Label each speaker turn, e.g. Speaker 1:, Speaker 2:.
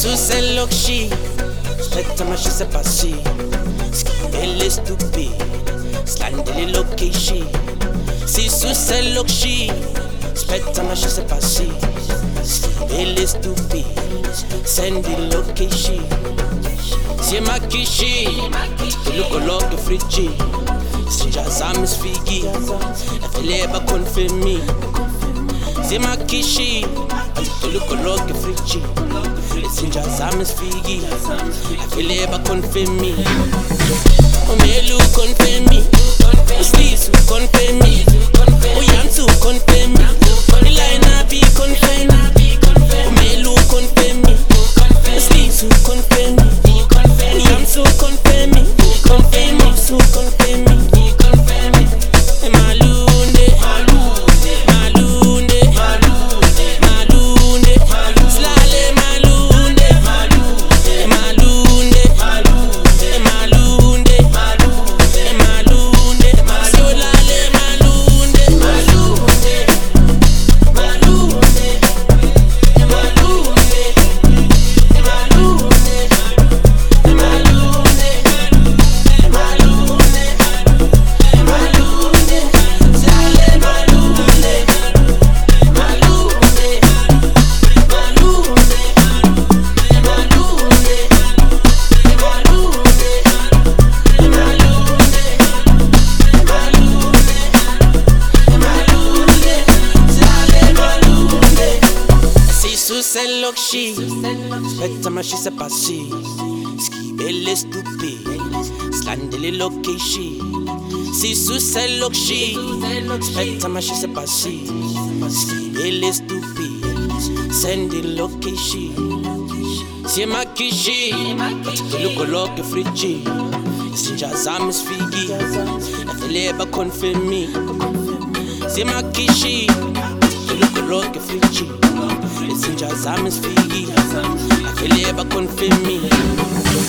Speaker 1: Sisuse lokshi Spectre mashise pasi Skibele stupid Slandele lokeshi Sisuse lokshi Spectre mashise pasi Skibele stupid Sendi lokeshi Siemakishi Tulukoloke friji Sijazam is figi Afeleba confirmi Siemakishi Tulukoloke friji Sijazam is figi Afeleba confirmi Omelu confirmi Slisu confirmi Oyansu confirmi Ilaina bi confirmi Omelu confirmi Slisu confirmi Oyansu confirmi Oyansu confirmi Malunde Malunde Malunde Slale Malunde Malunde Malunde Malunde Solale Malunde Malunde Malunde Sisuse lokshi Spectre mashise pasi Skibele stupid Slandele lokeshi Sisuse lokshi Spectre mashise pasi Skibele stupid Sendi lokeshi Siemakishi Tulukoloke friji Sijazam is figi Afeleba confirmi Siemakishi Tulukoloke friji Sijazam is figi Afeleba confirmi